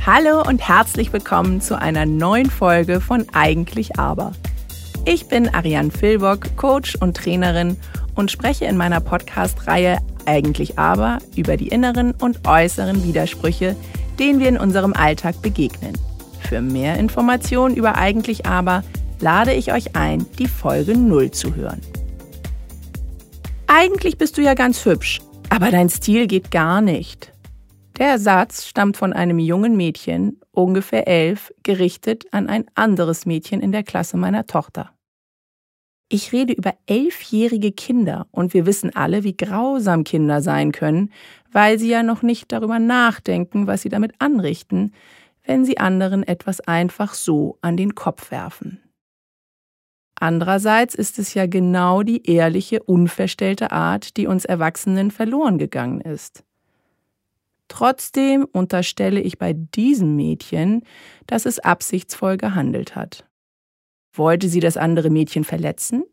Hallo und herzlich willkommen zu einer neuen Folge von Eigentlich Aber. Ich bin Ariane Filbock, Coach und Trainerin und spreche in meiner Podcast-Reihe Eigentlich Aber über die inneren und äußeren Widersprüche, denen wir in unserem Alltag begegnen. Für mehr Informationen über Eigentlich Aber lade ich euch ein, die Folge 0 zu hören. Eigentlich bist du ja ganz hübsch, aber dein Stil geht gar nicht. Der Satz stammt von einem jungen Mädchen, ungefähr 11, gerichtet an ein anderes Mädchen in der Klasse meiner Tochter. Ich rede über 11-jährige Kinder und wir wissen alle, wie grausam Kinder sein können, weil sie ja noch nicht darüber nachdenken, was sie damit anrichten, wenn sie anderen etwas einfach so an den Kopf werfen. Andererseits ist es ja genau die ehrliche, unverstellte Art, die uns Erwachsenen verloren gegangen ist. Trotzdem unterstelle ich bei diesem Mädchen, dass es absichtsvoll gehandelt hat. Wollte sie das andere Mädchen verletzen?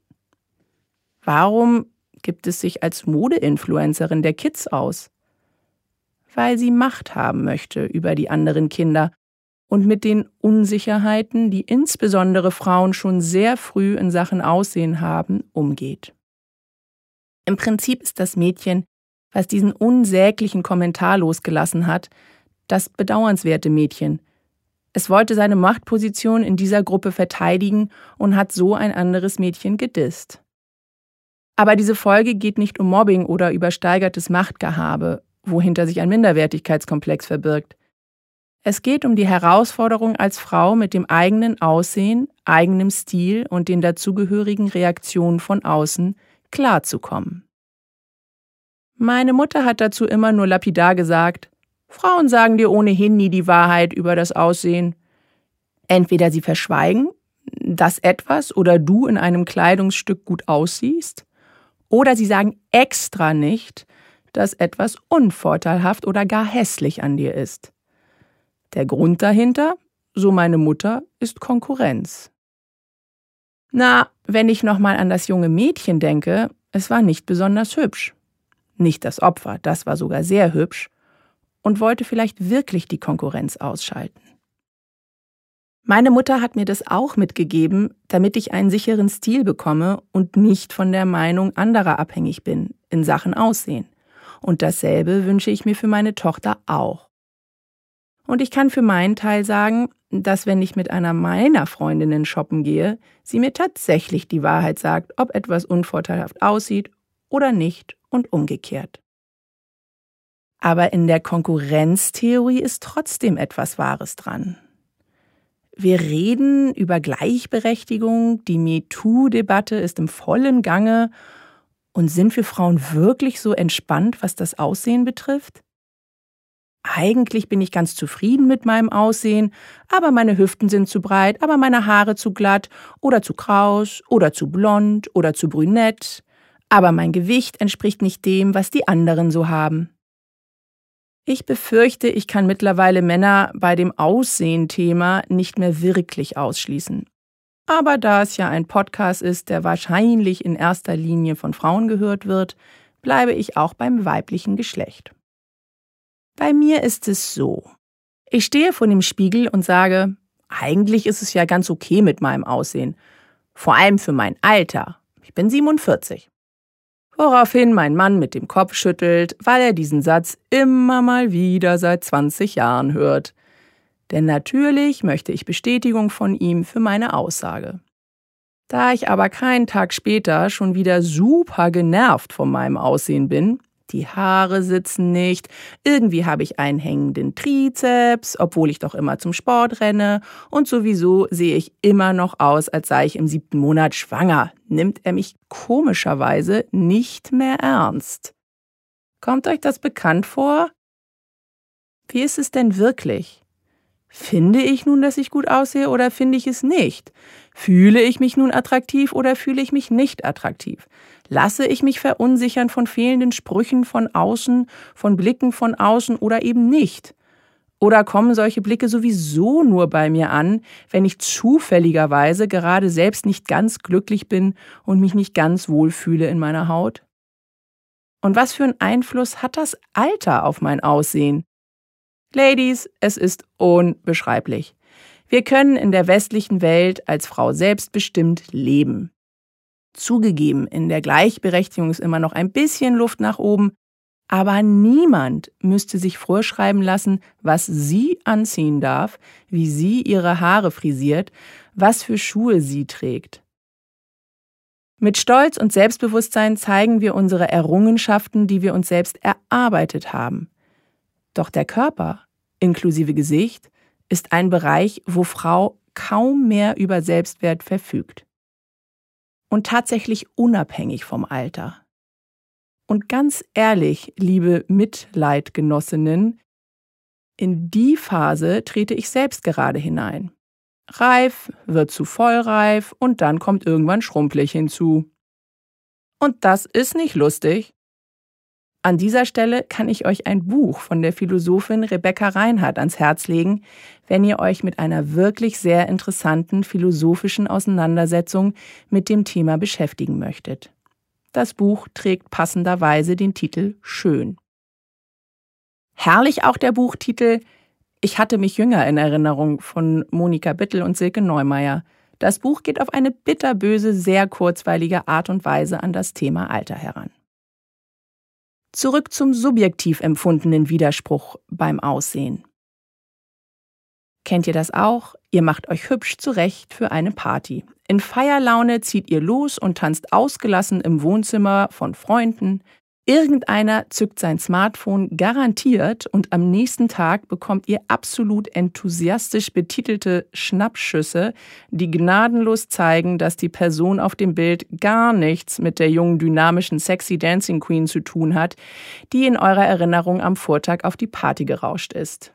Warum gibt es sich als Modeinfluencerin der Kids aus? Weil sie Macht haben möchte über die anderen Kinder und mit den Unsicherheiten, die insbesondere Frauen schon sehr früh in Sachen Aussehen haben, umgeht. Im Prinzip ist das Mädchen, was diesen unsäglichen Kommentar losgelassen hat, das bedauernswerte Mädchen. Es wollte seine Machtposition in dieser Gruppe verteidigen und hat so ein anderes Mädchen gedisst. Aber diese Folge geht nicht um Mobbing oder übersteigertes Machtgehabe, wohinter sich ein Minderwertigkeitskomplex verbirgt. Es geht um die Herausforderung als Frau mit dem eigenen Aussehen, eigenem Stil und den dazugehörigen Reaktionen von außen klarzukommen. Meine Mutter hat dazu immer nur lapidar gesagt, Frauen sagen dir ohnehin nie die Wahrheit über das Aussehen. Entweder sie verschweigen, dass etwas oder du in einem Kleidungsstück gut aussiehst, oder sie sagen extra nicht, dass etwas unvorteilhaft oder gar hässlich an dir ist. Der Grund dahinter, so meine Mutter, ist Konkurrenz. Na, wenn ich nochmal an das junge Mädchen denke, es war nicht besonders hübsch. Nicht das Opfer, das war sogar sehr hübsch und wollte vielleicht wirklich die Konkurrenz ausschalten. Meine Mutter hat mir das auch mitgegeben, damit ich einen sicheren Stil bekomme und nicht von der Meinung anderer abhängig bin in Sachen Aussehen. Und dasselbe wünsche ich mir für meine Tochter auch. Und ich kann für meinen Teil sagen, dass wenn ich mit einer meiner Freundinnen shoppen gehe, sie mir tatsächlich die Wahrheit sagt, ob etwas unvorteilhaft aussieht oder nicht und umgekehrt. Aber in der Konkurrenztheorie ist trotzdem etwas Wahres dran. Wir reden über Gleichberechtigung, die MeToo-Debatte ist im vollen Gange und sind wir Frauen wirklich so entspannt, was das Aussehen betrifft? Eigentlich bin ich ganz zufrieden mit meinem Aussehen, aber meine Hüften sind zu breit, aber meine Haare zu glatt oder zu kraus oder zu blond oder zu brünett. Aber mein Gewicht entspricht nicht dem, was die anderen so haben. Ich befürchte, ich kann mittlerweile Männer bei dem Aussehen-Thema nicht mehr wirklich ausschließen. Aber da es ja ein Podcast ist, der wahrscheinlich in erster Linie von Frauen gehört wird, bleibe ich auch beim weiblichen Geschlecht. Bei mir ist es so. Ich stehe vor dem Spiegel und sage, eigentlich ist es ja ganz okay mit meinem Aussehen. Vor allem für mein Alter. Ich bin 47. Woraufhin mein Mann mit dem Kopf schüttelt, weil er diesen Satz immer mal wieder seit 20 Jahren hört. Denn natürlich möchte ich Bestätigung von ihm für meine Aussage. Da ich aber keinen Tag später schon wieder super genervt von meinem Aussehen bin, die Haare sitzen nicht, irgendwie habe ich einen hängenden Trizeps, obwohl ich doch immer zum Sport renne und sowieso sehe ich immer noch aus, als sei ich im 7. Monat schwanger, nimmt er mich komischerweise nicht mehr ernst. Kommt euch das bekannt vor? Wie ist es denn wirklich? Finde ich nun, dass ich gut aussehe oder finde ich es nicht? Fühle ich mich nun attraktiv oder fühle ich mich nicht attraktiv? Lasse ich mich verunsichern von fehlenden Sprüchen von außen, von Blicken von außen oder eben nicht? Oder kommen solche Blicke sowieso nur bei mir an, wenn ich zufälligerweise gerade selbst nicht ganz glücklich bin und mich nicht ganz wohlfühle in meiner Haut? Und was für einen Einfluss hat das Alter auf mein Aussehen? Ladies, es ist unbeschreiblich. Wir können in der westlichen Welt als Frau selbstbestimmt leben. Zugegeben, in der Gleichberechtigung ist immer noch ein bisschen Luft nach oben, aber niemand müsste sich vorschreiben lassen, was sie anziehen darf, wie sie ihre Haare frisiert, was für Schuhe sie trägt. Mit Stolz und Selbstbewusstsein zeigen wir unsere Errungenschaften, die wir uns selbst erarbeitet haben. Doch der Körper, inklusive Gesicht, ist ein Bereich, wo Frau kaum mehr über Selbstwert verfügt. Und tatsächlich unabhängig vom Alter. Und ganz ehrlich, liebe Mitleidgenossinnen, in die Phase trete ich selbst gerade hinein. Reif wird zu vollreif und dann kommt irgendwann schrumpelig hinzu. Und das ist nicht lustig. An dieser Stelle kann ich euch ein Buch von der Philosophin Rebecca Reinhardt ans Herz legen, wenn ihr euch mit einer wirklich sehr interessanten philosophischen Auseinandersetzung mit dem Thema beschäftigen möchtet. Das Buch trägt passenderweise den Titel Schön. Herrlich auch der Buchtitel Ich hatte mich jünger in Erinnerung von Monika Bittel und Silke Neumeier. Das Buch geht auf eine bitterböse, sehr kurzweilige Art und Weise an das Thema Alter heran. Zurück zum subjektiv empfundenen Widerspruch beim Aussehen. Kennt ihr das auch? Ihr macht euch hübsch zurecht für eine Party. In Feierlaune zieht ihr los und tanzt ausgelassen im Wohnzimmer von Freunden. Irgendeiner zückt sein Smartphone garantiert und am nächsten Tag bekommt ihr absolut enthusiastisch betitelte Schnappschüsse, die gnadenlos zeigen, dass die Person auf dem Bild gar nichts mit der jungen, dynamischen, sexy Dancing Queen zu tun hat, die in eurer Erinnerung am Vortag auf die Party gerauscht ist.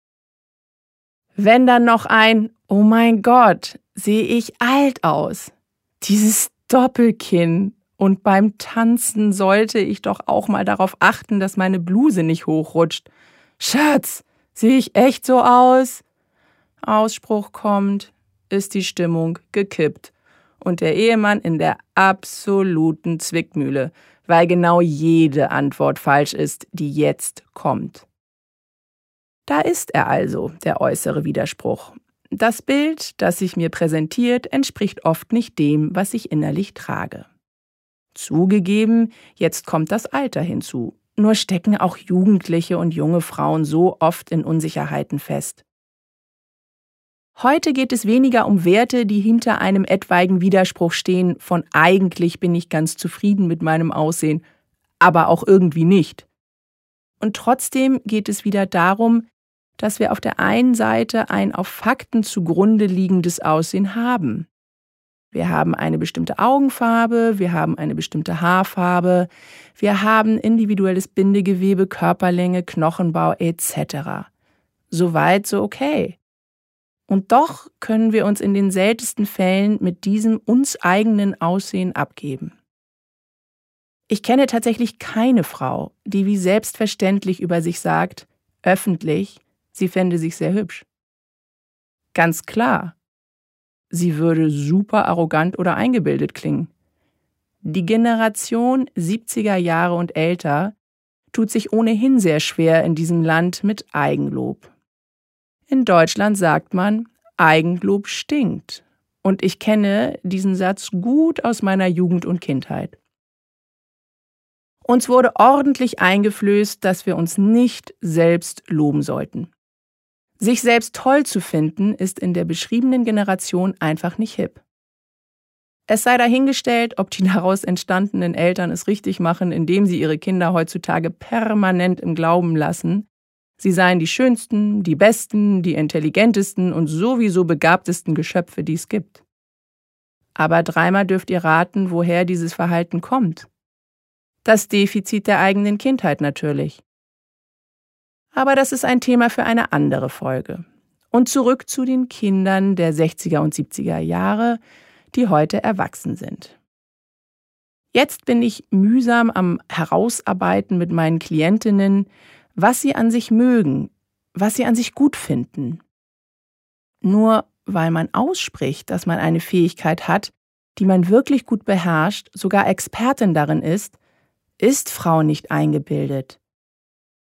Wenn dann noch ein Oh mein Gott, sehe ich alt aus. Dieses Doppelkinn. Und beim Tanzen sollte ich doch auch mal darauf achten, dass meine Bluse nicht hochrutscht. Schatz, sehe ich echt so aus? Ausspruch kommt, ist die Stimmung gekippt. Und der Ehemann in der absoluten Zwickmühle, weil genau jede Antwort falsch ist, die jetzt kommt. Da ist er also, der äußere Widerspruch. Das Bild, das sich mir präsentiert, entspricht oft nicht dem, was ich innerlich trage. Zugegeben, jetzt kommt das Alter hinzu. Nur stecken auch Jugendliche und junge Frauen so oft in Unsicherheiten fest. Heute geht es weniger um Werte, die hinter einem etwaigen Widerspruch stehen, von eigentlich bin ich ganz zufrieden mit meinem Aussehen, aber auch irgendwie nicht. Und trotzdem geht es wieder darum, dass wir auf der einen Seite ein auf Fakten zugrunde liegendes Aussehen haben. Wir haben eine bestimmte Augenfarbe, wir haben eine bestimmte Haarfarbe, wir haben individuelles Bindegewebe, Körperlänge, Knochenbau etc. Soweit, so okay. Und doch können wir uns in den seltensten Fällen mit diesem uns eigenen Aussehen abgeben. Ich kenne tatsächlich keine Frau, die wie selbstverständlich über sich sagt, öffentlich, sie fände sich sehr hübsch. Ganz klar. Sie würde super arrogant oder eingebildet klingen. Die Generation 70er Jahre und älter tut sich ohnehin sehr schwer in diesem Land mit Eigenlob. In Deutschland sagt man, Eigenlob stinkt. Und ich kenne diesen Satz gut aus meiner Jugend und Kindheit. Uns wurde ordentlich eingeflößt, dass wir uns nicht selbst loben sollten. Sich selbst toll zu finden, ist in der beschriebenen Generation einfach nicht hip. Es sei dahingestellt, ob die daraus entstandenen Eltern es richtig machen, indem sie ihre Kinder heutzutage permanent im Glauben lassen, sie seien die schönsten, die besten, die intelligentesten und sowieso begabtesten Geschöpfe, die es gibt. Aber dreimal dürft ihr raten, woher dieses Verhalten kommt. Das Defizit der eigenen Kindheit natürlich. Aber das ist ein Thema für eine andere Folge. Und zurück zu den Kindern der 60er und 70er Jahre, die heute erwachsen sind. Jetzt bin ich mühsam am Herausarbeiten mit meinen Klientinnen, was sie an sich mögen, was sie an sich gut finden. Nur weil man ausspricht, dass man eine Fähigkeit hat, die man wirklich gut beherrscht, sogar Expertin darin ist Frau nicht eingebildet.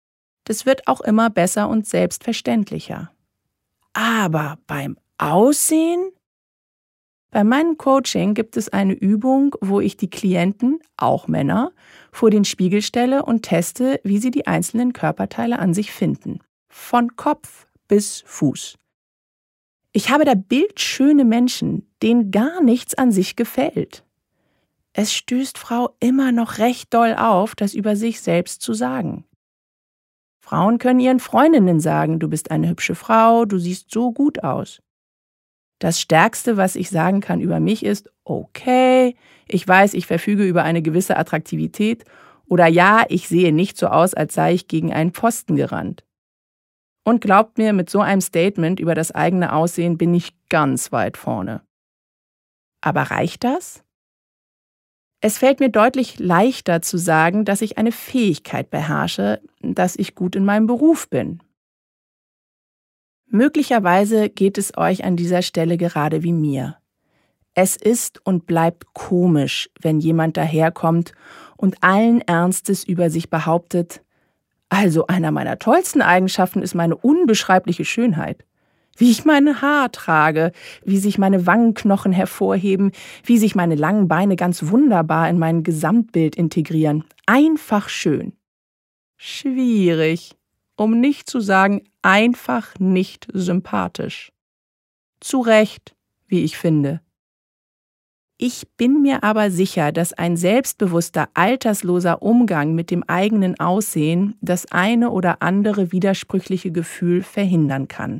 Das wird auch immer besser und selbstverständlicher. Aber beim Aussehen? Bei meinem Coaching gibt es eine Übung, wo ich die Klienten, auch Männer, vor den Spiegel stelle und teste, wie sie die einzelnen Körperteile an sich finden. Von Kopf bis Fuß. Ich habe da bildschöne Menschen, denen gar nichts an sich gefällt. Es stößt Frau immer noch recht doll auf, das über sich selbst zu sagen. Frauen können ihren Freundinnen sagen, du bist eine hübsche Frau, du siehst so gut aus. Das Stärkste, was ich sagen kann über mich ist, okay, ich weiß, ich verfüge über eine gewisse Attraktivität oder ja, ich sehe nicht so aus, als sei ich gegen einen Pfosten gerannt. Und glaubt mir, mit so einem Statement über das eigene Aussehen bin ich ganz weit vorne. Aber reicht das? Es fällt mir deutlich leichter zu sagen, dass ich eine Fähigkeit beherrsche, dass ich gut in meinem Beruf bin. Möglicherweise geht es euch an dieser Stelle gerade wie mir. Es ist und bleibt komisch, wenn jemand daherkommt und allen Ernstes über sich behauptet, also einer meiner tollsten Eigenschaften ist meine unbeschreibliche Schönheit. Wie ich mein Haar trage, wie sich meine Wangenknochen hervorheben, wie sich meine langen Beine ganz wunderbar in mein Gesamtbild integrieren. Einfach schön. Schwierig, um nicht zu sagen, einfach nicht sympathisch. Zu Recht, wie ich finde. Ich bin mir aber sicher, dass ein selbstbewusster, altersloser Umgang mit dem eigenen Aussehen das eine oder andere widersprüchliche Gefühl verhindern kann.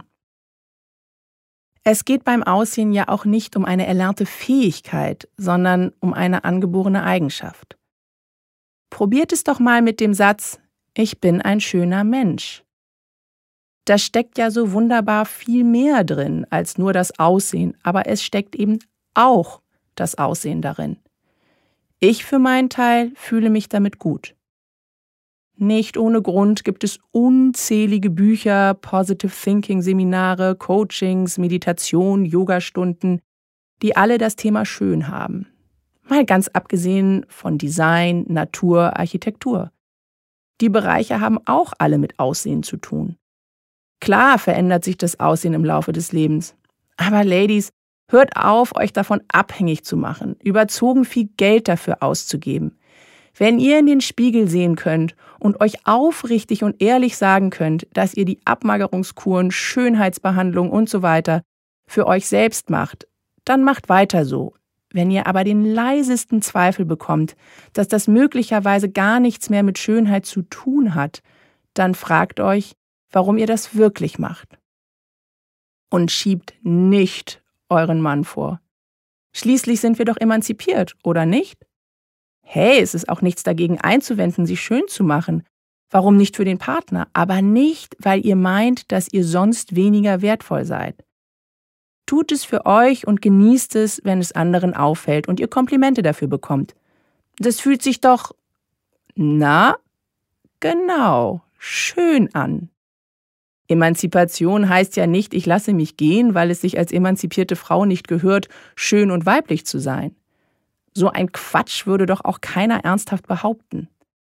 Es geht beim Aussehen ja auch nicht um eine erlernte Fähigkeit, sondern um eine angeborene Eigenschaft. Probiert es doch mal mit dem Satz, ich bin ein schöner Mensch. Da steckt ja so wunderbar viel mehr drin als nur das Aussehen, aber es steckt eben auch das Aussehen darin. Ich für meinen Teil fühle mich damit gut. Nicht ohne Grund gibt es unzählige Bücher, Positive Thinking Seminare, Coachings, Meditation, Yogastunden, die alle das Thema schön haben. Mal ganz abgesehen von Design, Natur, Architektur. Die Bereiche haben auch alle mit Aussehen zu tun. Klar verändert sich das Aussehen im Laufe des Lebens. Aber Ladies, hört auf, euch davon abhängig zu machen, überzogen viel Geld dafür auszugeben. Wenn ihr in den Spiegel sehen könnt und euch aufrichtig und ehrlich sagen könnt, dass ihr die Abmagerungskuren, Schönheitsbehandlung und so weiter für euch selbst macht, dann macht weiter so. Wenn ihr aber den leisesten Zweifel bekommt, dass das möglicherweise gar nichts mehr mit Schönheit zu tun hat, dann fragt euch, warum ihr das wirklich macht. Und schiebt nicht euren Mann vor. Schließlich sind wir doch emanzipiert, oder nicht? Hey, es ist auch nichts dagegen einzuwenden, sich schön zu machen. Warum nicht für den Partner? Aber nicht, weil ihr meint, dass ihr sonst weniger wertvoll seid. Tut es für euch und genießt es, wenn es anderen auffällt und ihr Komplimente dafür bekommt. Das fühlt sich doch, genau, schön an. Emanzipation heißt ja nicht, ich lasse mich gehen, weil es sich als emanzipierte Frau nicht gehört, schön und weiblich zu sein. So ein Quatsch würde doch auch keiner ernsthaft behaupten.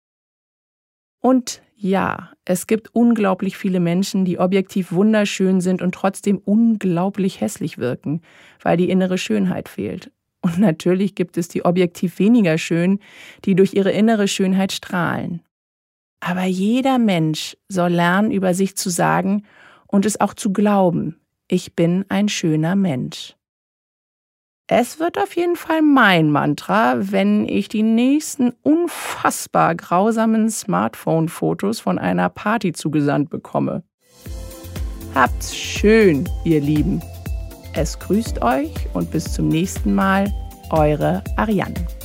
Und ja, es gibt unglaublich viele Menschen, die objektiv wunderschön sind und trotzdem unglaublich hässlich wirken, weil die innere Schönheit fehlt. Und natürlich gibt es die objektiv weniger schön, die durch ihre innere Schönheit strahlen. Aber jeder Mensch soll lernen, über sich zu sagen und es auch zu glauben, ich bin ein schöner Mensch. Es wird auf jeden Fall mein Mantra, wenn ich die nächsten unfassbar grausamen Smartphone-Fotos von einer Party zugesandt bekomme. Habt's schön, ihr Lieben. Es grüßt euch und bis zum nächsten Mal, eure Ariane.